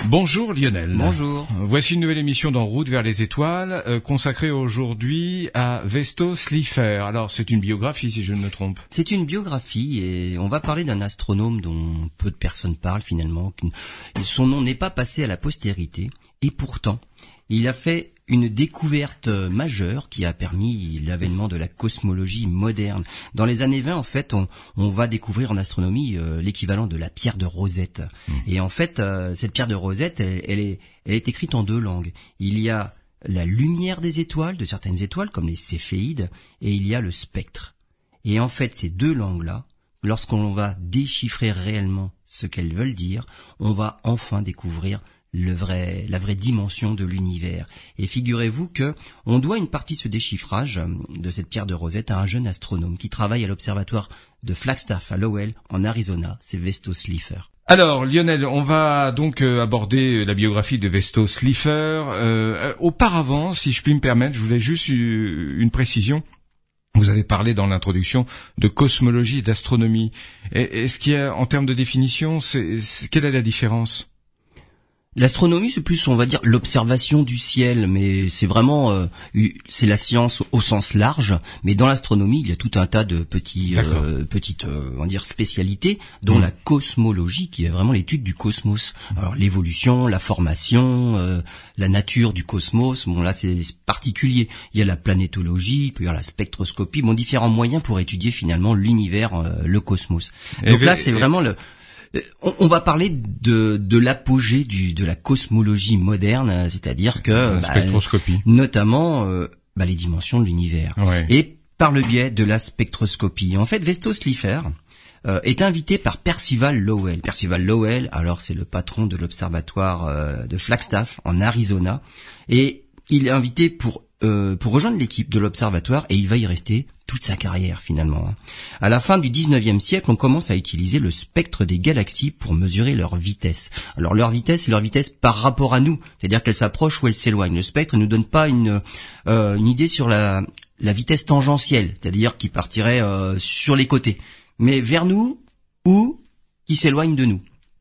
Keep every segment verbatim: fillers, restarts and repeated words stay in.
Bonjour Lionel. Bonjour. Voici une nouvelle émission d'En route vers les étoiles, euh, consacrée aujourd'hui à Vesto Slipher. Alors c'est une biographie si je ne me trompe. C'est une biographie et on va parler d'un astronome dont peu de personnes parlent finalement. Son nom n'est pas passé à la postérité et pourtant il a fait une découverte majeure qui a permis l'avènement de la cosmologie moderne. Dans les années vingt, en fait, on, on va découvrir en astronomie euh, l'équivalent de la pierre de Rosette. Mmh. Et en fait, euh, cette pierre de Rosette, elle, elle, est, elle est écrite en deux langues. Il y a la lumière des étoiles, de certaines étoiles, comme les céphéides, et il y a le spectre. Et en fait, ces deux langues-là, lorsqu'on va déchiffrer réellement ce qu'elles veulent dire, on va enfin découvrir le vrai, la vraie dimension de l'univers. Et figurez-vous que on doit une partie de ce déchiffrage de cette pierre de Rosette à un jeune astronome qui travaille à l'observatoire de Flagstaff à Lowell, en Arizona. C'est Vesto Slipher. Alors Lionel, on va donc euh, aborder la biographie de Vesto Slipher. Euh, auparavant, si je puis me permettre, je voulais juste une précision. Vous avez parlé dans l'introduction de cosmologie et d'astronomie. Est-ce qu'il y a, en termes de définition, c'est, c'est, quelle est la différence ? L'astronomie, c'est plus, on va dire, l'observation du ciel, mais c'est vraiment, euh, c'est la science au sens large. Mais dans l'astronomie, il y a tout un tas de petits, euh, petites, euh, on va dire, spécialités, dont mmh. la cosmologie, qui est vraiment l'étude du cosmos. Alors l'évolution, la formation, euh, la nature du cosmos. Bon là, c'est particulier. Il y a la planétologie, il peut y avoir la spectroscopie, bon différents moyens pour étudier finalement l'univers, euh, le cosmos. Donc et là, c'est et... vraiment le On, on va parler de, de l'apogée du, de la cosmologie moderne, c'est-à-dire c'est que, bah, spectroscopie. notamment, euh, bah, les dimensions de l'univers. Ouais. Et par le biais de la spectroscopie. En fait, Vesto Slipher euh, est invité par Percival Lowell. Percival Lowell, alors c'est le patron de l'observatoire euh, de Flagstaff en Arizona, et il est invité pour Euh, pour rejoindre l'équipe de l'observatoire, et il va y rester toute sa carrière finalement. À la fin du dix-neuvième siècle, on commence à utiliser le spectre des galaxies pour mesurer leur vitesse. Alors leur vitesse, c'est leur vitesse par rapport à nous, c'est-à-dire qu'elles s'approchent ou elles s'éloignent. Le spectre ne nous donne pas une, euh, une idée sur la, la vitesse tangentielle, c'est-à-dire qui partirait euh, sur les côtés, mais vers nous ou qui s'éloigne de nous.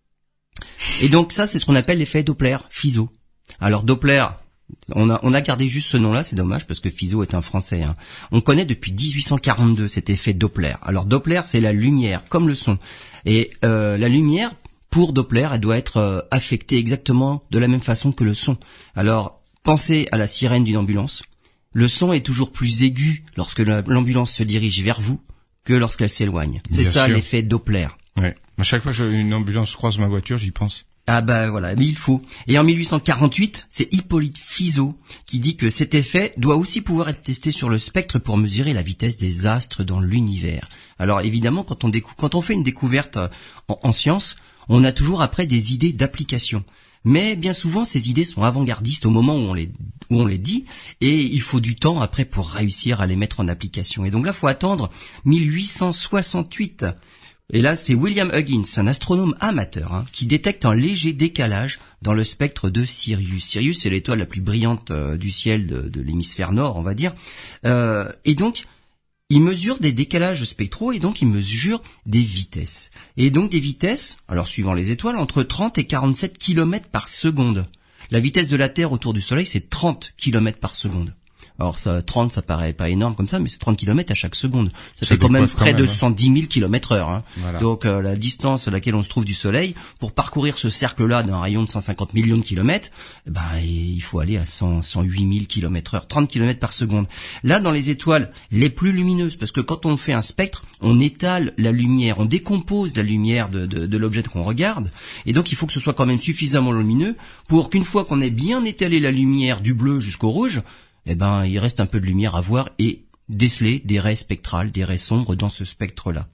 Et donc ça, c'est ce qu'on appelle l'effet Doppler-Fizeau. Alors Doppler, On a, on a gardé juste ce nom-là, c'est dommage parce que Fizeau est un Français. Hein. On connaît depuis dix-huit cent quarante-deux cet effet Doppler. Alors Doppler, c'est la lumière, comme le son. Et euh, la lumière, pour Doppler, elle doit être euh, affectée exactement de la même façon que le son. Alors, pensez à la sirène d'une ambulance. Le son est toujours plus aigu lorsque l'ambulance se dirige vers vous que lorsqu'elle s'éloigne. C'est Bien ça sûr. L'effet Doppler. Ouais. À chaque fois qu'une ambulance croise ma voiture, j'y pense. Ah bah voilà, mais il faut. Et en mille huit cent quarante-huit, c'est Hippolyte Fizeau qui dit que cet effet doit aussi pouvoir être testé sur le spectre pour mesurer la vitesse des astres dans l'univers. Alors évidemment, quand on, décou- quand on fait une découverte en, en science, on a toujours après des idées d'application. Mais bien souvent, ces idées sont avant-gardistes au moment où on les, où on les dit, et il faut du temps après pour réussir à les mettre en application. Et donc là, il faut attendre mille huit cent soixante-huit. Et là, c'est William Huggins, un astronome amateur, hein, qui détecte un léger décalage dans le spectre de Sirius. Sirius, c'est l'étoile la plus brillante euh, du ciel de, de l'hémisphère nord, on va dire. Euh, et donc, il mesure des décalages spectraux et donc il mesure des vitesses. Et donc des vitesses, alors suivant les étoiles, entre trente et quarante-sept kilomètres par seconde. La vitesse de la Terre autour du Soleil, c'est trente kilomètres par seconde. Alors ça, trente, ça paraît pas énorme comme ça, mais c'est trente kilomètres à chaque seconde. Ça, ça fait quand même près quand même, de cent dix mille kilomètres heure. Hein. Voilà. Donc euh, la distance à laquelle on se trouve du Soleil, pour parcourir ce cercle-là d'un rayon de cent cinquante millions de kilomètres, eh ben il faut aller à cent, cent huit mille kilomètres heure, trente kilomètres par seconde. Là, dans les étoiles les plus lumineuses, parce que quand on fait un spectre, on étale la lumière, on décompose la lumière de, de, de l'objet qu'on regarde, et donc il faut que ce soit quand même suffisamment lumineux pour qu'une fois qu'on ait bien étalé la lumière du bleu jusqu'au rouge, eh ben, il reste un peu de lumière à voir et déceler des raies spectrales, des raies sombres dans ce spectre-là.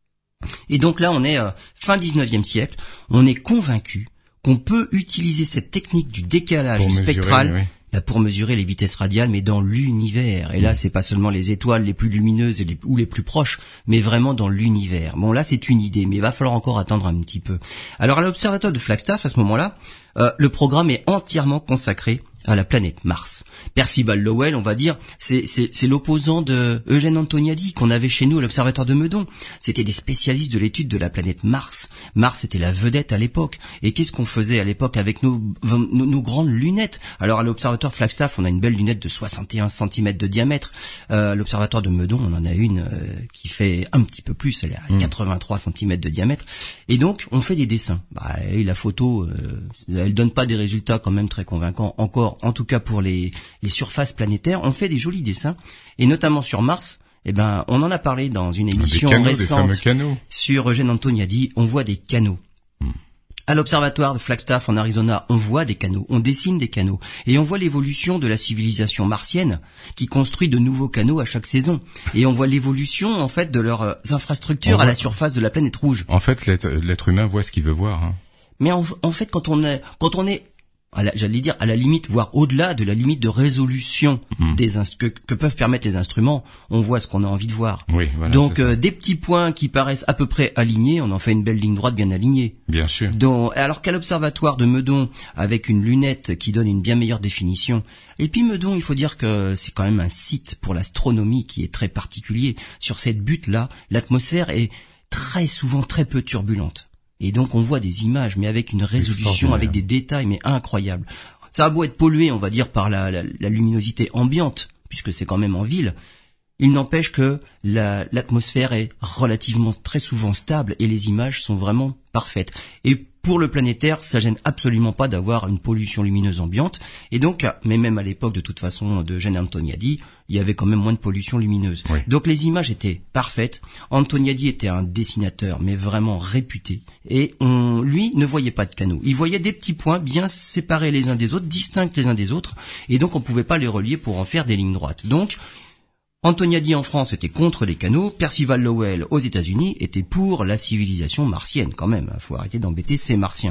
Et donc là, on est euh, fin dix-neuvième siècle, on est convaincu qu'on peut utiliser cette technique du décalage pour spectral mesurer, oui. bah, pour mesurer les vitesses radiales, mais dans l'univers. Et là, c'est pas seulement les étoiles les plus lumineuses et les, ou les plus proches, mais vraiment dans l'univers. Bon, là, c'est une idée, mais il va falloir encore attendre un petit peu. Alors, à l'observatoire de Flagstaff, à ce moment-là, euh, le programme est entièrement consacré à la planète Mars. Percival Lowell, on va dire, c'est, c'est, c'est l'opposant de Eugène Antoniadi qu'on avait chez nous à l'Observatoire de Meudon. C'était des spécialistes de l'étude de la planète Mars. Mars était la vedette à l'époque. Et qu'est-ce qu'on faisait à l'époque avec nos, nos, nos grandes lunettes? Alors à l'Observatoire Flagstaff, on a une belle lunette de soixante et un centimètres de diamètre. Euh, à l'Observatoire de Meudon, on en a une euh, qui fait un petit peu plus, elle est à mmh. quatre-vingt-trois centimètres de diamètre. Et donc, on fait des dessins. Bah, et la photo, euh, elle donne pas des résultats quand même très convaincants encore. En tout cas pour les, les surfaces planétaires, on fait des jolis dessins, et notamment sur Mars, eh ben, on en a parlé dans une émission canaux, récente sur Eugène Antoniadi, on voit des canaux. Hmm. À l'observatoire de Flagstaff en Arizona, on voit des canaux, on dessine des canaux, et on voit l'évolution de la civilisation martienne qui construit de nouveaux canaux à chaque saison, et on voit l'évolution en fait de leurs infrastructures voit, à la surface de la planète rouge. En fait, l'être, l'être humain voit ce qu'il veut voir. Hein. Mais en, en fait, quand on est, quand on est À la, j'allais dire à la limite, voire au-delà de la limite de résolution mmh. des inst- que, que peuvent permettre les instruments, on voit ce qu'on a envie de voir. Oui, voilà, donc euh, des petits points qui paraissent à peu près alignés, on en fait une belle ligne droite bien alignée. Bien sûr. Donc, alors qu'à l'observatoire de Meudon, avec une lunette qui donne une bien meilleure définition. Et puis Meudon, il faut dire que c'est quand même un site pour l'astronomie qui est très particulier. Sur cette butte-là, l'atmosphère est très souvent très peu turbulente. Et donc on voit des images, mais avec une résolution, avec des détails, mais incroyables. Ça a beau être pollué, on va dire, par la, la, la luminosité ambiante, puisque c'est quand même en ville, il n'empêche que la, l'atmosphère est relativement très souvent stable et les images sont vraiment parfaites. Et pour le planétaire, ça gêne absolument pas d'avoir une pollution lumineuse ambiante. Et donc, mais même à l'époque, de toute façon, de Eugène Antoniadi, il y avait quand même moins de pollution lumineuse. Oui. Donc les images étaient parfaites. Antoniadi était un dessinateur, mais vraiment réputé. Et on, lui, ne voyait pas de canaux. Il voyait des petits points bien séparés les uns des autres, distincts les uns des autres. Et donc on pouvait pas les relier pour en faire des lignes droites. Donc, Antoniadi en France était contre les canaux, Percival Lowell aux États-Unis était pour la civilisation martienne quand même. Il faut arrêter d'embêter ces martiens.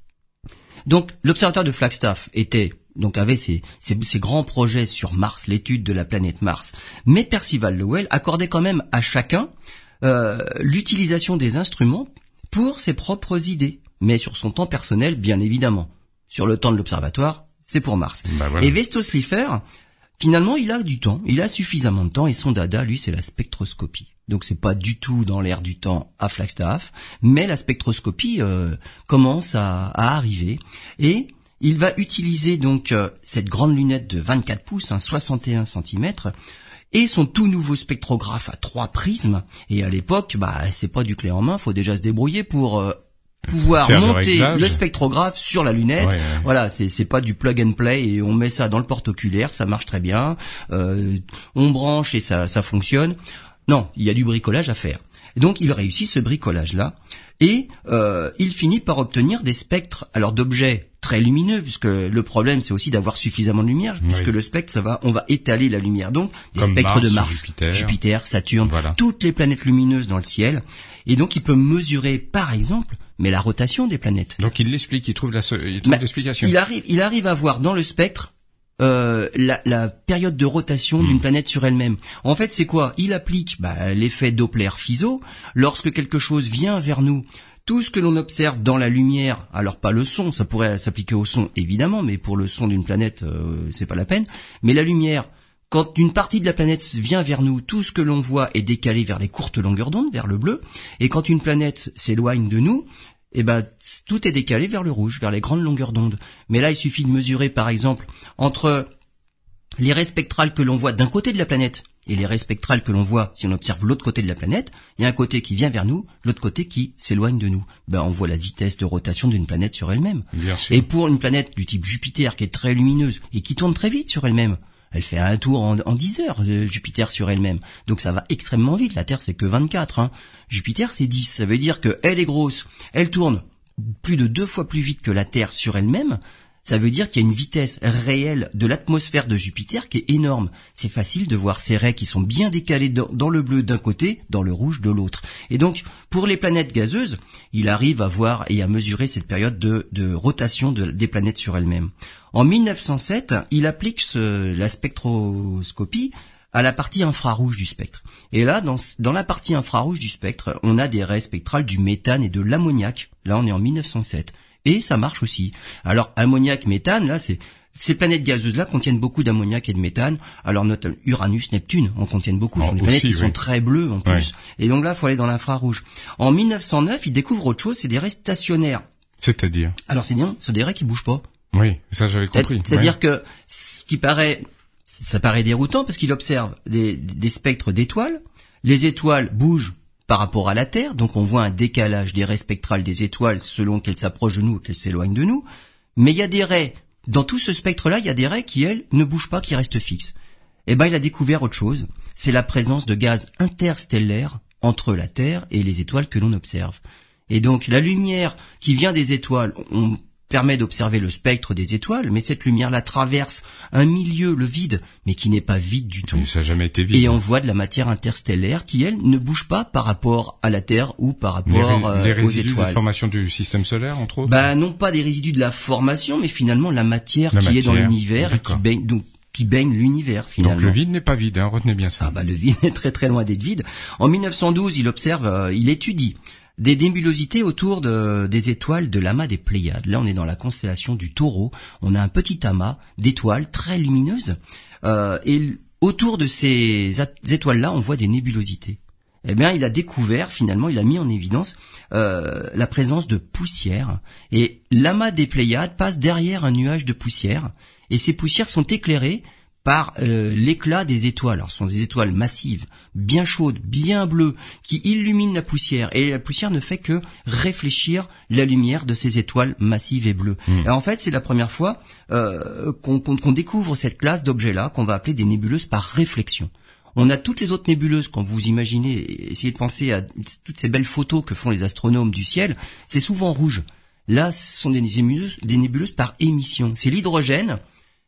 Donc l'observatoire de Flagstaff était donc avait ses, ses, ses grands projets sur Mars, l'étude de la planète Mars. Mais Percival Lowell accordait quand même à chacun euh, l'utilisation des instruments pour ses propres idées, mais sur son temps personnel bien évidemment. Sur le temps de l'observatoire, c'est pour Mars. Bah voilà. Et Vesto Slipher, finalement, il a du temps, il a suffisamment de temps, et son dada, lui, c'est la spectroscopie. Donc c'est pas du tout dans l'air du temps à Flagstaff, mais la spectroscopie euh, commence à, à arriver, et il va utiliser donc euh, cette grande lunette de vingt-quatre pouces, hein, soixante et un centimètres, et son tout nouveau spectrographe à trois prismes. Et à l'époque, bah c'est pas du clé en main, faut déjà se débrouiller pour euh, pouvoir faire monter le, le spectrographe sur la lunette. Ouais, ouais. Voilà, c'est c'est pas du plug and play et on met ça dans le porte-oculaire, ça marche très bien. Euh, on branche et ça ça fonctionne. Non, il y a du bricolage à faire. Et donc il réussit ce bricolage-là et euh, il finit par obtenir des spectres, alors d'objets très lumineux, puisque le problème c'est aussi d'avoir suffisamment de lumière, oui. puisque le spectre ça va, on va étaler la lumière. Donc des Comme spectres Mars, de Mars, Jupiter, Jupiter Saturne, voilà. toutes les planètes lumineuses dans le ciel. Et donc il peut mesurer, par exemple, mais la rotation des planètes. Donc il l'explique, il trouve la, il trouve l'explication. Il arrive, il arrive à voir dans le spectre euh, la, la période de rotation mmh. d'une planète sur elle-même. En fait, c'est quoi? Il applique bah, l'effet Doppler-Fizeau. Lorsque quelque chose vient vers nous, tout ce que l'on observe dans la lumière, alors pas le son, ça pourrait s'appliquer au son évidemment, mais pour le son d'une planète, euh, c'est pas la peine. Mais la lumière, quand une partie de la planète vient vers nous, tout ce que l'on voit est décalé vers les courtes longueurs d'onde, vers le bleu. Et quand une planète s'éloigne de nous, eh ben, tout est décalé vers le rouge, vers les grandes longueurs d'onde. Mais là, il suffit de mesurer, par exemple, entre les raies spectrales que l'on voit d'un côté de la planète et les raies spectrales que l'on voit si on observe l'autre côté de la planète. Il y a un côté qui vient vers nous, l'autre côté qui s'éloigne de nous. Ben, on voit la vitesse de rotation d'une planète sur elle-même. Bien sûr. Et pour une planète du type Jupiter, qui est très lumineuse et qui tourne très vite sur elle-même, elle fait un tour en, en dix heures, de Jupiter sur elle-même. Donc ça va extrêmement vite. La Terre, c'est que vingt-quatre. Hein. Jupiter, c'est dix. Ça veut dire qu'elle est grosse. Elle tourne plus de deux fois plus vite que la Terre sur elle-même. Ça veut dire qu'il y a une vitesse réelle de l'atmosphère de Jupiter qui est énorme. C'est facile de voir ces raies qui sont bien décalées dans, dans le bleu d'un côté, dans le rouge de l'autre. Et donc, pour les planètes gazeuses, il arrive à voir et à mesurer cette période de, de rotation de, des planètes sur elles-mêmes. En mille neuf cent sept, il applique ce, la spectroscopie à la partie infrarouge du spectre. Et là, dans, dans la partie infrarouge du spectre, on a des raies spectrales du méthane et de l'ammoniac. Là, on est en mille neuf cent sept. Et ça marche aussi. Alors ammoniac, méthane, là c'est ces planètes gazeuses-là contiennent beaucoup d'ammoniac et de méthane. Alors notre Uranus, Neptune en contiennent beaucoup. Ce sont des planètes qui oui. sont très bleues en plus. Ouais. Et donc là, il faut aller dans l'infrarouge. En mille neuf cent neuf, ils découvrent autre chose, c'est des raies stationnaires. C'est-à-dire? Alors c'est bien, c'est des raies qui bougent pas. Oui, ça j'avais compris. C'est-à-dire ouais. que ce qui paraît, ça paraît déroutant parce qu'il observe des, des spectres d'étoiles. Les étoiles bougent par rapport à la Terre, donc on voit un décalage des raies spectrales des étoiles selon qu'elles s'approchent de nous ou qu'elles s'éloignent de nous. Mais il y a des raies. Dans tout ce spectre-là, il y a des raies qui, elles, ne bougent pas, qui restent fixes. Eh ben, il a découvert autre chose. C'est la présence de gaz interstellaires entre la Terre et les étoiles que l'on observe. Et donc, la lumière qui vient des étoiles, on permet d'observer le spectre des étoiles, mais cette lumière-là traverse un milieu, le vide, mais qui n'est pas vide du tout. Mais ça n'a jamais été vide. Et on voit de la matière interstellaire qui, elle, ne bouge pas par rapport à la Terre ou par rapport euh, les aux résidus étoiles. de formation du système solaire, entre autres. Bah non pas des résidus de la formation, mais finalement la matière la qui matière. est dans l'univers et qui baigne donc qui baigne l'univers finalement. Donc le vide n'est pas vide, hein, retenez bien ça. Ah bah le vide est très très loin d'être vide. En mille neuf cent douze, il observe, euh, il étudie des nébulosités autour de, des étoiles de l'amas des Pléiades. Là, on est dans la constellation du Taureau. On a un petit amas d'étoiles très lumineuses. Euh, et autour de ces étoiles-là, on voit des nébulosités. Eh bien, il a découvert, finalement, il a mis en évidence euh, la présence de poussière. Et l'amas des Pléiades passe derrière un nuage de poussière. Et ces poussières sont éclairées par euh, l'éclat des étoiles. Alors, ce sont des étoiles massives, bien chaudes, bien bleues, qui illuminent la poussière. Et la poussière ne fait que réfléchir la lumière de ces étoiles massives et bleues. Mmh. Et en fait, c'est la première fois euh, qu'on, qu'on, qu'on découvre cette classe d'objets-là, qu'on va appeler des nébuleuses par réflexion. On a toutes les autres nébuleuses, quand vous imaginez, essayez de penser à toutes ces belles photos que font les astronomes du ciel, c'est souvent rouge. Là, ce sont des nébuleuses, des nébuleuses par émission. C'est l'hydrogène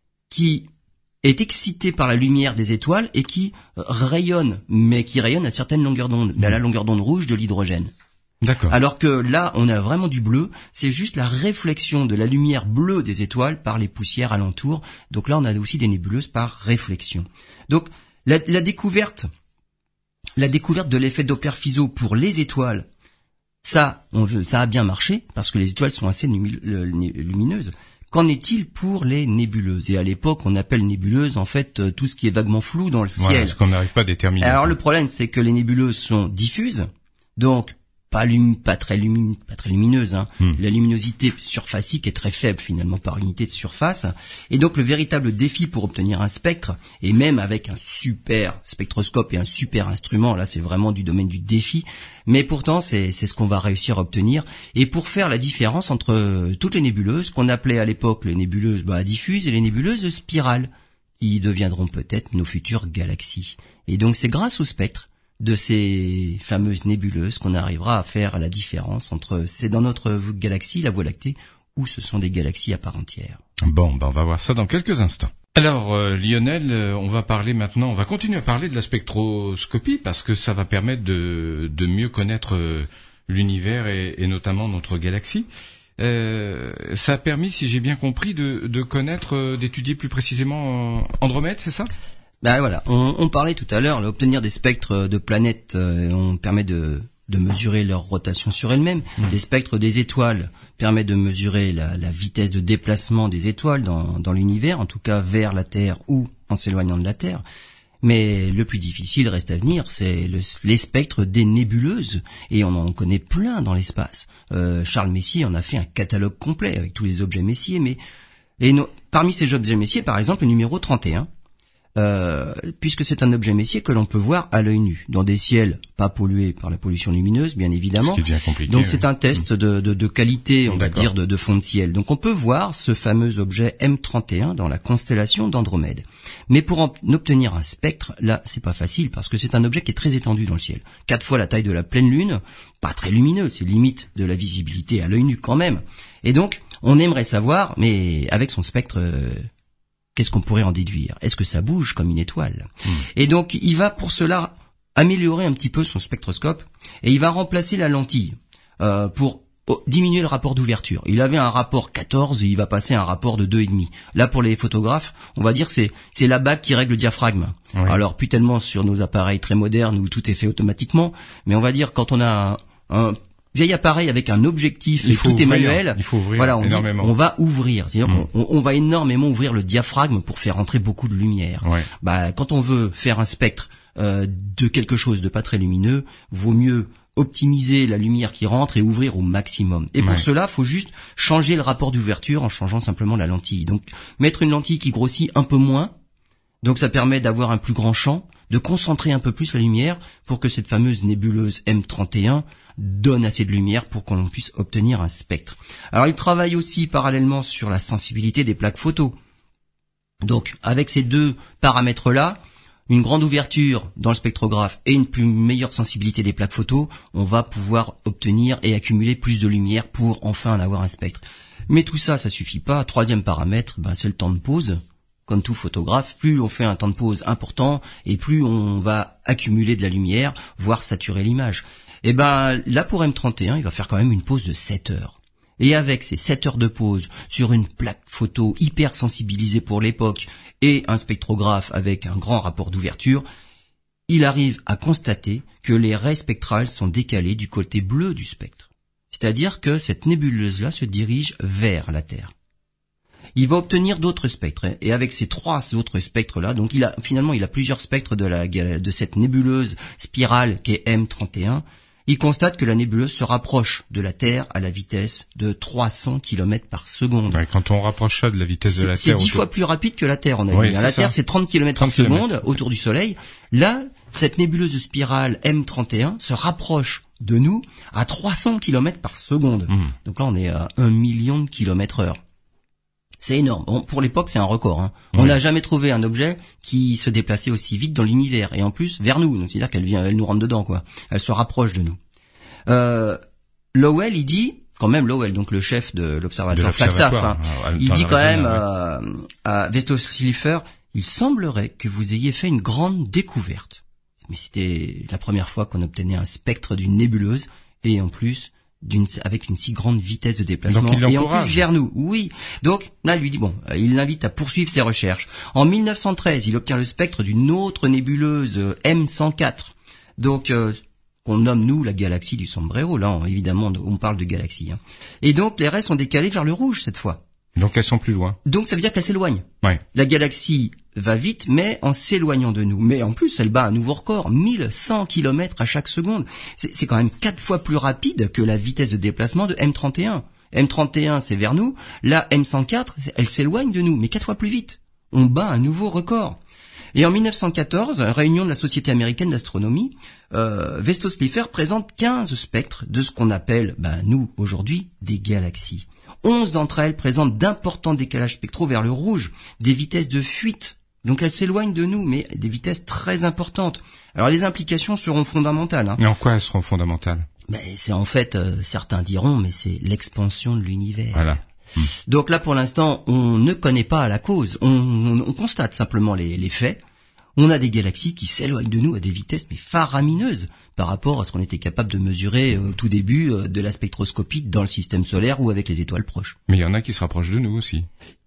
qui est excité par la lumière des étoiles et qui rayonne, mais qui rayonne à certaines longueurs d'onde, à la longueur d'onde rouge de l'hydrogène. D'accord. Alors que là, on a vraiment du bleu, c'est juste la réflexion de la lumière bleue des étoiles par les poussières alentour. Donc là, on a aussi des nébuleuses par réflexion. Donc, la, la découverte, la découverte de l'effet Doppler-Fizeau pour les étoiles, ça, on veut, ça a bien marché, parce que les étoiles sont assez lumineuses. Qu'en est-il pour les nébuleuses? Et à l'époque, on appelle nébuleuse, en fait, tout ce qui est vaguement flou dans le ciel. Voilà, ce qu'on n'arrive pas à déterminer. Alors, le problème, c'est que les nébuleuses sont diffuses, donc pas, lumi- pas très lumineuses, pas très lumineuses, hein. Hmm. La luminosité surfacique est très faible, finalement, par unité de surface. Et donc, le véritable défi pour obtenir un spectre, et même avec un super spectroscope et un super instrument, là, c'est vraiment du domaine du défi. Mais pourtant, c'est, c'est ce qu'on va réussir à obtenir. Et pour faire la différence entre toutes les nébuleuses, qu'on appelait à l'époque les nébuleuses bah, diffuses et les nébuleuses spirales, qui deviendront peut-être nos futures galaxies. Et donc, c'est grâce au spectre de ces fameuses nébuleuses qu'on arrivera à faire la différence entre c'est dans notre galaxie, la Voie lactée, ou ce sont des galaxies à part entière. Bon, ben on va voir ça dans quelques instants. Alors euh, Lionel, euh, on va parler maintenant, on va continuer à parler de la spectroscopie parce que ça va permettre de, de mieux connaître euh, l'univers et, et notamment notre galaxie. Euh, ça a permis, si j'ai bien compris, de, de connaître, euh, d'étudier plus précisément euh, Andromède, c'est ça ? Ben voilà, on, on parlait tout à l'heure, là, obtenir des spectres de planètes, euh, on permet de, de mesurer leur rotation sur elles-mêmes. Mmh. Les spectres des étoiles permettent de mesurer la, la vitesse de déplacement des étoiles dans, dans l'univers, en tout cas vers la Terre ou en s'éloignant de la Terre. Mais le plus difficile reste à venir, c'est le, les spectres des nébuleuses, et on en connaît plein dans l'espace. Euh, Charles Messier en a fait un catalogue complet avec tous les objets Messier, mais et no, parmi ces objets Messier, par exemple, le numéro trente et un. Euh, puisque c'est un objet Messier que l'on peut voir à l'œil nu, dans des ciels pas pollués par la pollution lumineuse, bien évidemment. Ce qui devient compliqué, donc oui. c'est un test de, de, de qualité, on D'accord. va dire, de, de fond de ciel. Donc on peut voir ce fameux objet M trente et un dans la constellation d'Andromède. Mais pour en obtenir un spectre, là, c'est pas facile, parce que c'est un objet qui est très étendu dans le ciel. Quatre fois la taille de la pleine lune, pas très lumineux, c'est limite de la visibilité à l'œil nu quand même. Et donc, on aimerait savoir, mais avec son spectre... Euh, qu'est-ce qu'on pourrait en déduire? Est-ce que ça bouge comme une étoile? mmh. Et donc, il va pour cela améliorer un petit peu son spectroscope et il va remplacer la lentille euh, pour oh, diminuer le rapport d'ouverture. Il avait un rapport quatorze et il va passer à un rapport de deux virgule cinq. Là, pour les photographes, on va dire que c'est, c'est la bague qui règle le diaphragme. Oui. Alors, plus tellement sur nos appareils très modernes où tout est fait automatiquement, mais on va dire quand on a un, un vieil appareil avec un objectif il et faut tout ouvrir, est manuel. Il faut ouvrir voilà, on énormément. Dit, on va ouvrir, c'est-à-dire mmh. qu'on on va énormément ouvrir le diaphragme pour faire entrer beaucoup de lumière. Ouais. Bah, quand on veut faire un spectre euh, de quelque chose de pas très lumineux, vaut mieux optimiser la lumière qui rentre et ouvrir au maximum. Et pour ouais. cela, faut juste changer le rapport d'ouverture en changeant simplement la lentille. Donc, mettre une lentille qui grossit un peu moins, donc ça permet d'avoir un plus grand champ, de concentrer un peu plus la lumière pour que cette fameuse nébuleuse M trente et un donne assez de lumière pour qu'on puisse obtenir un spectre. Alors, il travaille aussi parallèlement sur la sensibilité des plaques photo. Donc, avec ces deux paramètres-là, une grande ouverture dans le spectrographe et une plus meilleure sensibilité des plaques photo, on va pouvoir obtenir et accumuler plus de lumière pour enfin en avoir un spectre. Mais tout ça, ça suffit pas. Troisième paramètre, ben, c'est le temps de pause. Comme tout photographe, plus on fait un temps de pause important et plus on va accumuler de la lumière, voire saturer l'image. Et ben là pour M trente et un, il va faire quand même une pause de sept heures. Et avec ces sept heures de pause sur une plaque photo hyper sensibilisée pour l'époque et un spectrographe avec un grand rapport d'ouverture, il arrive à constater que les raies spectrales sont décalées du côté bleu du spectre. C'est-à-dire que cette nébuleuse-là se dirige vers la Terre. Il va obtenir d'autres spectres, et avec ces trois autres spectres-là, donc il a finalement il a plusieurs spectres de la de cette nébuleuse spirale qui est M trente et un. Il constate que la nébuleuse se rapproche de la Terre à la vitesse de trois cents kilomètres par seconde. Ouais, quand on rapproche ça de la vitesse de la c'est, Terre... C'est dix autour... fois plus rapide que la Terre, on a ouais, dit. La ça. Terre, c'est trente kilomètres par kilomètres. seconde autour du Soleil. Là, cette nébuleuse spirale M trente et un se rapproche de nous à trois cents kilomètres par seconde. Mmh. Donc là, on est à un million de kilomètres heure. C'est énorme. Bon, pour l'époque, c'est un record. Hein. On n'a jamais trouvé un objet qui se déplaçait aussi vite dans l'univers, et en plus vers nous. Donc, c'est-à-dire qu'elle vient, elle nous rentre dedans, quoi. Elle se rapproche de nous. Euh, Lowell, il dit, quand même Lowell, donc le chef de l'observatoire Flagstaff, hein, ah, il dit quand même à, ouais. à Vesto Slipher, il semblerait que vous ayez fait une grande découverte. Mais c'était la première fois qu'on obtenait un spectre d'une nébuleuse, et en plus d'une avec une si grande vitesse de déplacement, donc, il et en plus vers nous. Oui. Donc là, il lui dit bon, il l'invite à poursuivre ses recherches. En mille neuf cent treize, il obtient le spectre d'une autre nébuleuse M cent quatre. Donc euh, on nomme nous la galaxie du Sombrero. Là, on, évidemment, on parle de galaxie. Hein. Et donc les raies sont décalées vers le rouge cette fois. Donc elles sont plus loin. Donc ça veut dire qu'elles s'éloignent. Ouais. La galaxie va vite, mais en s'éloignant de nous. Mais en plus, elle bat un nouveau record, mille cent kilomètres à chaque seconde. C'est, c'est quand même quatre fois plus rapide que la vitesse de déplacement de M trente et un. M trente et un, c'est vers nous. Là, M cent quatre, elle s'éloigne de nous, mais quatre fois plus vite. On bat un nouveau record. Et en mille neuf cent quatorze, réunion de la Société américaine d'astronomie, euh, Vesto Slipher présente quinze spectres de ce qu'on appelle, ben, nous, aujourd'hui, des galaxies. Onze d'entre elles présentent d'importants décalages spectraux vers le rouge, des vitesses de fuite. Donc elles s'éloignent de nous, mais des vitesses très importantes. Alors les implications seront fondamentales. Hein. Et en quoi elles seront fondamentales ? Ben, c'est en fait, euh, certains diront, mais c'est l'expansion de l'univers. Voilà. Mmh. Donc là, pour l'instant, on ne connaît pas la cause. On, on, on constate simplement les, les faits. On a des galaxies qui s'éloignent de nous à des vitesses mais faramineuses par rapport à ce qu'on était capable de mesurer au tout début euh, de la spectroscopie dans le système solaire ou avec les étoiles proches. Mais il y en a qui se rapprochent de nous aussi.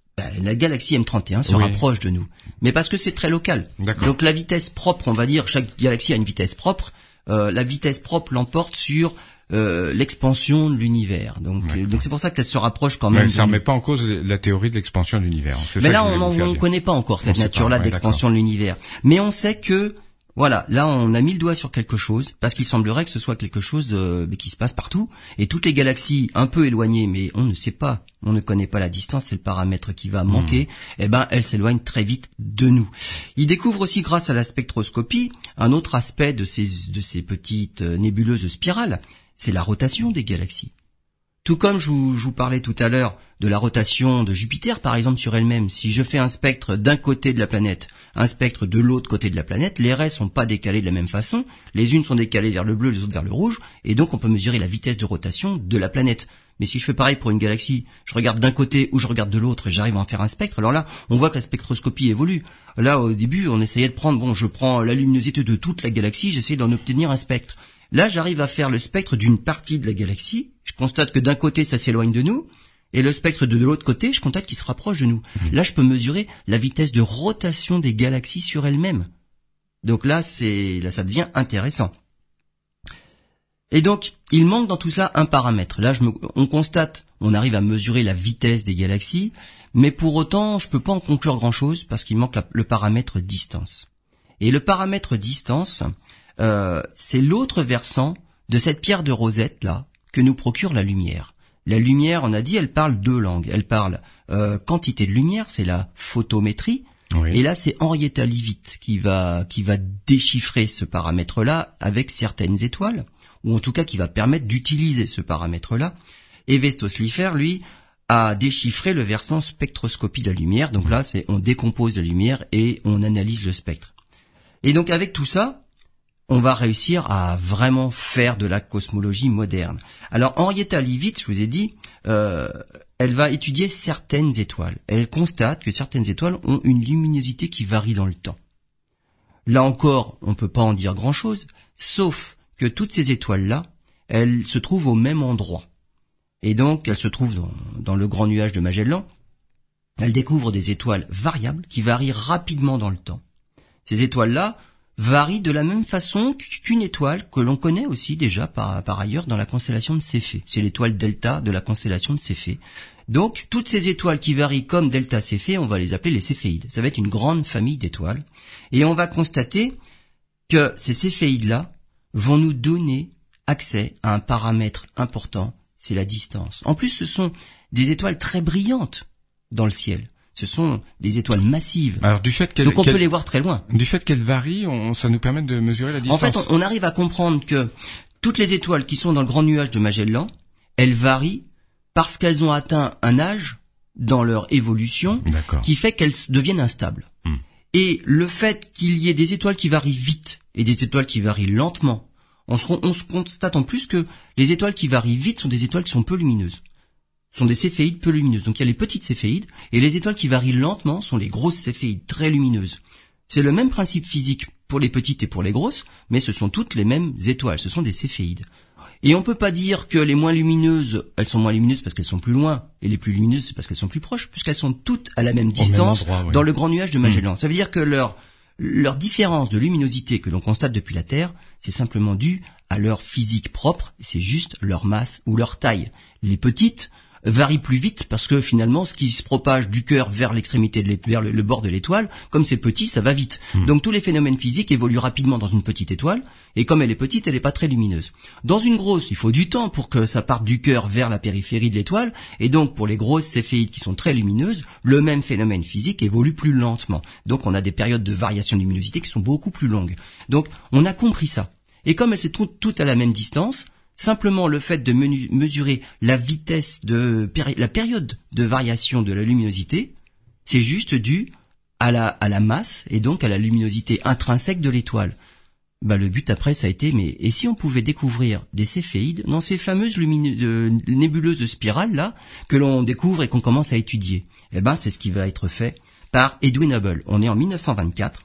La galaxie M trente et un se oui. rapproche de nous, mais parce que c'est très local. D'accord. Donc la vitesse propre, on va dire, chaque galaxie a une vitesse propre. Euh, la vitesse propre l'emporte sur euh, l'expansion de l'univers. Donc, euh, donc c'est pour ça qu'elle se rapproche quand même. Mais ça ne remet pas en cause la théorie de l'expansion de l'univers. C'est mais là, on ne connaît pas encore cette nature-là ouais, d'expansion d'accord. de l'univers. Mais on sait que voilà, là on a mis le doigt sur quelque chose, parce qu'il semblerait que ce soit quelque chose de, qui se passe partout, et toutes les galaxies un peu éloignées, mais on ne sait pas, on ne connaît pas la distance, c'est le paramètre qui va manquer, mmh. eh ben elles s'éloignent très vite de nous. Il découvre aussi grâce à la spectroscopie un autre aspect de ces, de ces petites nébuleuses spirales, c'est la rotation des galaxies. Tout comme je vous, je vous parlais tout à l'heure de la rotation de Jupiter, par exemple, sur elle-même, si je fais un spectre d'un côté de la planète, un spectre de l'autre côté de la planète, les raies sont pas décalées de la même façon, les unes sont décalées vers le bleu, les autres vers le rouge, et donc on peut mesurer la vitesse de rotation de la planète. Mais si je fais pareil pour une galaxie, je regarde d'un côté ou je regarde de l'autre et j'arrive à en faire un spectre, alors là, on voit que la spectroscopie évolue. Là, au début, on essayait de prendre, bon, je prends la luminosité de toute la galaxie, j'essaie d'en obtenir un spectre. Là, j'arrive à faire le spectre d'une partie de la galaxie. Je constate que d'un côté, ça s'éloigne de nous. Et le spectre de l'autre côté, je constate qu'il se rapproche de nous. Mmh. Là, je peux mesurer la vitesse de rotation des galaxies sur elles-mêmes. Donc là, c'est, là, ça devient intéressant. Et donc, il manque dans tout cela un paramètre. Là, je me, on constate, on arrive à mesurer la vitesse des galaxies, mais pour autant, je peux pas en conclure grand-chose parce qu'il manque la, le paramètre distance. Et le paramètre distance, euh, c'est l'autre versant de cette pierre de Rosette là que nous procure la lumière. La lumière, on a dit, elle parle deux langues. Elle parle euh, quantité de lumière, c'est la photométrie. Oui. Et là, c'est Henrietta Leavitt qui va qui va déchiffrer ce paramètre-là avec certaines étoiles, ou en tout cas qui va permettre d'utiliser ce paramètre-là. Et Vesto Slipher, lui, a déchiffré le versant spectroscopie de la lumière. Donc là, c'est on décompose la lumière et on analyse le spectre. Et donc avec tout ça, on va réussir à vraiment faire de la cosmologie moderne. Alors Henrietta Leavitt, je vous ai dit, euh, elle va étudier certaines étoiles. Elle constate que certaines étoiles ont une luminosité qui varie dans le temps. Là encore, on peut pas en dire grand-chose, sauf que toutes ces étoiles-là, elles se trouvent au même endroit. Et donc, elles se trouvent dans, dans le grand nuage de Magellan. Elle découvre des étoiles variables qui varient rapidement dans le temps. Ces étoiles-là varient de la même façon qu'une étoile que l'on connaît aussi déjà par, par ailleurs dans la constellation de Céphée. C'est l'étoile Delta de la constellation de Céphée. Donc, toutes ces étoiles qui varient comme Delta Céphée, on va les appeler les céphéides. Ça va être une grande famille d'étoiles. Et on va constater que ces céphéides-là vont nous donner accès à un paramètre important, c'est la distance. En plus, ce sont des étoiles très brillantes dans le ciel. Ce sont des étoiles massives. Alors, du fait qu'elles, donc on qu'elles, peut les voir très loin. Du fait qu'elles varient, on, ça nous permet de mesurer la distance. En fait, on, on arrive à comprendre que toutes les étoiles qui sont dans le grand nuage de Magellan, elles varient parce qu'elles ont atteint un âge dans leur évolution D'accord. qui fait qu'elles deviennent instables. Hum. Et le fait qu'il y ait des étoiles qui varient vite et des étoiles qui varient lentement, on se, on se constate en plus que les étoiles qui varient vite sont des étoiles qui sont peu lumineuses. Sont des céphéides peu lumineuses. Donc il y a les petites céphéides, et les étoiles qui varient lentement sont les grosses céphéides très lumineuses. C'est le même principe physique pour les petites et pour les grosses, mais ce sont toutes les mêmes étoiles, ce sont des céphéides. Et on peut pas dire que les moins lumineuses, elles sont moins lumineuses parce qu'elles sont plus loin, et les plus lumineuses c'est parce qu'elles sont plus proches, puisqu'elles sont toutes à la même distance même endroit, oui. dans le grand nuage de Magellan. Mmh. Ça veut dire que leur leur différence de luminosité que l'on constate depuis la Terre, c'est simplement dû à leur physique propre, c'est juste leur masse ou leur taille. Les petites varie plus vite parce que finalement ce qui se propage du cœur vers l'extrémité de l'étoile, vers le, le bord de l'étoile, comme c'est petit, ça va vite. Mmh. Donc tous les phénomènes physiques évoluent rapidement dans une petite étoile, et comme elle est petite, elle n'est pas très lumineuse. Dans une grosse, il faut du temps pour que ça parte du cœur vers la périphérie de l'étoile, et donc pour les grosses céphéides qui sont très lumineuses, le même phénomène physique évolue plus lentement. Donc on a des périodes de variation de luminosité qui sont beaucoup plus longues. Donc on a compris ça. Et comme elles se trouvent toutes à la même distance, simplement le fait de mesurer la vitesse de la période de variation de la luminosité, c'est juste dû à la à la masse et donc à la luminosité intrinsèque de l'étoile. Bah le but après ça a été mais et si on pouvait découvrir des céphéides dans ces fameuses lumineuses, nébuleuses spirales là que l'on découvre et qu'on commence à étudier. Eh ben c'est ce qui va être fait par Edwin Hubble. On est en mille neuf cent vingt-quatre.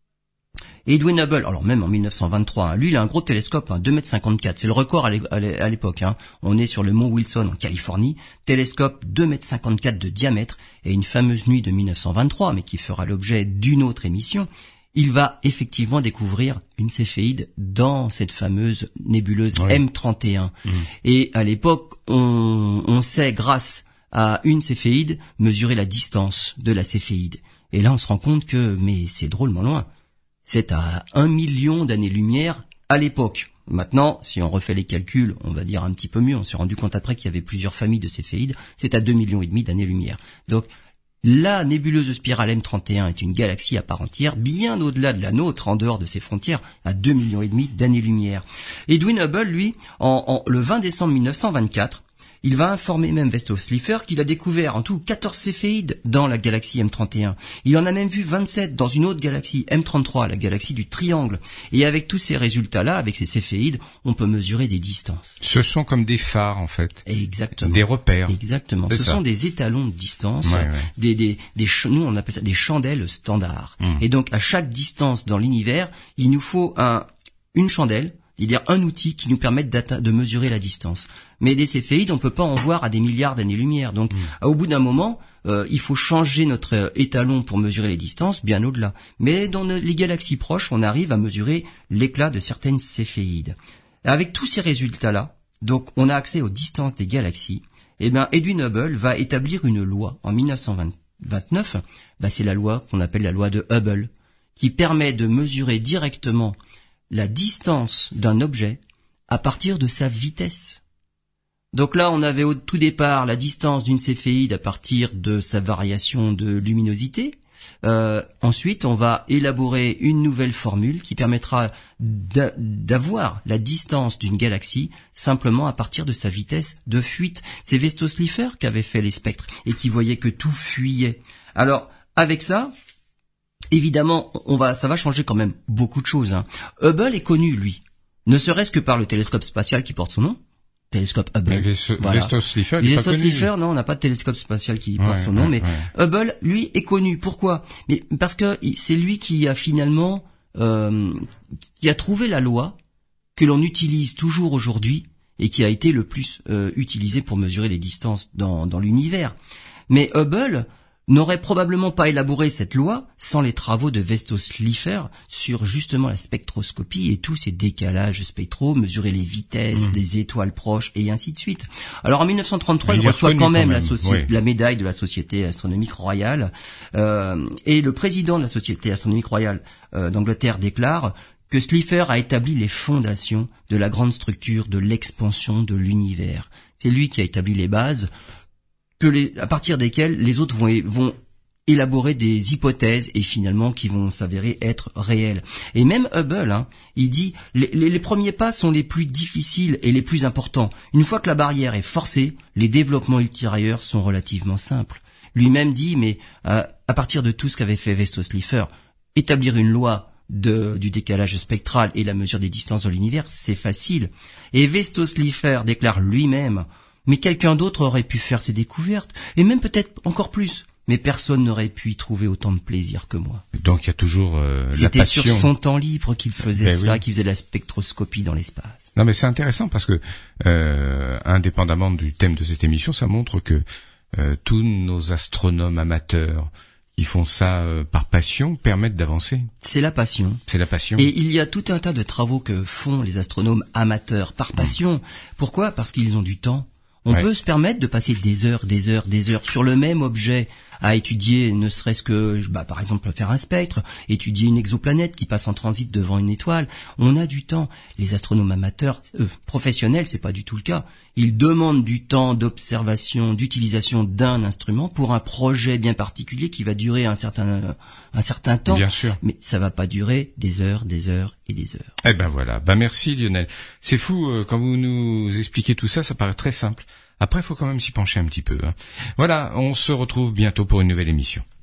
Edwin Hubble, alors même en mille neuf cent vingt-trois, hein, lui il a un gros télescope, hein, deux mètres cinquante-quatre, c'est le record à l'époque. Hein. On est sur le mont Wilson en Californie, télescope deux mètres cinquante-quatre de diamètre, et une fameuse nuit de mille neuf cent vingt-trois, mais qui fera l'objet d'une autre émission, il va effectivement découvrir une céphéide dans cette fameuse nébuleuse oui. M trente et un. Mmh. Et à l'époque, on, on sait grâce à une céphéide mesurer la distance de la céphéide. Et là on se rend compte que mais c'est drôlement loin. C'est à un million d'années-lumière à l'époque. Maintenant, si on refait les calculs, on va dire un petit peu mieux. On s'est rendu compte après qu'il y avait plusieurs familles de céphéides. C'est à deux millions et demi d'années-lumière. Donc, la nébuleuse spirale M trente et un est une galaxie à part entière, bien au-delà de la nôtre, en dehors de ses frontières, à deux millions et demi d'années-lumière. Edwin Hubble, lui, en, en le vingt décembre mille neuf cent vingt-quatre, il va informer même Vesto Slipher qu'il a découvert en tout quatorze céphéides dans la galaxie M trente et un. Il en a même vu vingt-sept dans une autre galaxie, M trente-trois, la galaxie du triangle. Et avec tous ces résultats-là, avec ces céphéides, on peut mesurer des distances. Ce sont comme des phares, en fait. Exactement. Des repères. Exactement. C'est Ce ça. sont des étalons de distance, ouais, ouais. des, des, des, nous on appelle ça des chandelles standards. Mmh. Et donc à chaque distance dans l'univers, il nous faut un, une chandelle, c'est-à-dire un outil qui nous permette de mesurer la distance. Mais des céphéides, on peut pas en voir à des milliards d'années-lumière. Donc, mmh. au bout d'un moment, euh, il faut changer notre étalon pour mesurer les distances bien au-delà. Mais dans les galaxies proches, on arrive à mesurer l'éclat de certaines céphéides. Avec tous ces résultats-là, donc on a accès aux distances des galaxies. Eh ben, Edwin Hubble va établir une loi en mille neuf cent vingt-neuf. Ben, c'est la loi qu'on appelle la loi de Hubble, qui permet de mesurer directement la distance d'un objet à partir de sa vitesse. Donc là, on avait au tout départ la distance d'une céphéide à partir de sa variation de luminosité. Euh, ensuite, on va élaborer une nouvelle formule qui permettra d'avoir la distance d'une galaxie simplement à partir de sa vitesse de fuite. C'est Vesto Slipher qui avait fait les spectres et qui voyait que tout fuyait. Alors, avec ça, évidemment, on va, ça va changer quand même beaucoup de choses, hein. Hubble est connu, lui, ne serait-ce que par le télescope spatial qui porte son nom. Télescope Hubble. Vesto voilà. Slipher, Vesto Slipher, non, on n'a pas de télescope spatial qui porte ouais, son nom, ouais, mais ouais. Hubble, lui, est connu. Pourquoi? Mais parce que c'est lui qui a finalement, euh, qui a trouvé la loi que l'on utilise toujours aujourd'hui et qui a été le plus euh, utilisé pour mesurer les distances dans, dans l'univers. Mais Hubble n'aurait probablement pas élaboré cette loi sans les travaux de Vesto Slipher sur justement la spectroscopie et tous ces décalages spectraux, mesurer les vitesses mmh. des étoiles proches et ainsi de suite. Alors en mille neuf cent trente-trois, il, il reçoit quand même, quand même. La, soci... oui. la médaille de la Société astronomique royale euh, et le président de la Société astronomique royale euh, d'Angleterre déclare que Slipher a établi les fondations de la grande structure de l'expansion de l'univers. C'est lui qui a établi les bases que les, à partir desquelles les autres vont, vont élaborer des hypothèses et finalement qui vont s'avérer être réelles. Et même Hubble, hein, il dit les, les, les premiers pas sont les plus difficiles et les plus importants. Une fois que la barrière est forcée, les développements ultérieurs sont relativement simples. Lui-même dit, mais euh, à partir de tout ce qu'avait fait Vesto Slipher, établir une loi de, du décalage spectral et la mesure des distances de l'univers, c'est facile. Et Vesto Slipher déclare lui-même, mais quelqu'un d'autre aurait pu faire ces découvertes, et même peut-être encore plus. Mais personne n'aurait pu y trouver autant de plaisir que moi. Donc il y a toujours euh, la C'était passion. sur son temps libre qu'il faisait ben ça, oui. qu'il faisait la spectroscopie dans l'espace. Non mais c'est intéressant parce que, euh, indépendamment du thème de cette émission, ça montre que euh, tous nos astronomes amateurs qui font ça euh, par passion permettent d'avancer. C'est la passion. C'est la passion. Et il y a tout un tas de travaux que font les astronomes amateurs par passion. Mmh. Pourquoi ? Parce qu'ils ont du temps. On ouais. peut se permettre de passer des heures, des heures, des heures sur le même objet à étudier, ne serait-ce que, bah, par exemple, faire un spectre, étudier une exoplanète qui passe en transit devant une étoile. On a du temps. Les astronomes amateurs, euh, professionnels, c'est pas du tout le cas. Ils demandent du temps d'observation, d'utilisation d'un instrument pour un projet bien particulier qui va durer un certain, un certain temps. Bien sûr. Mais ça va pas durer des heures, des heures et des heures. Eh ben voilà. Ben merci Lionel. C'est fou, euh, quand vous nous expliquez tout ça, ça paraît très simple. Après, il faut quand même s'y pencher un petit peu, hein. Voilà, on se retrouve bientôt pour une nouvelle émission.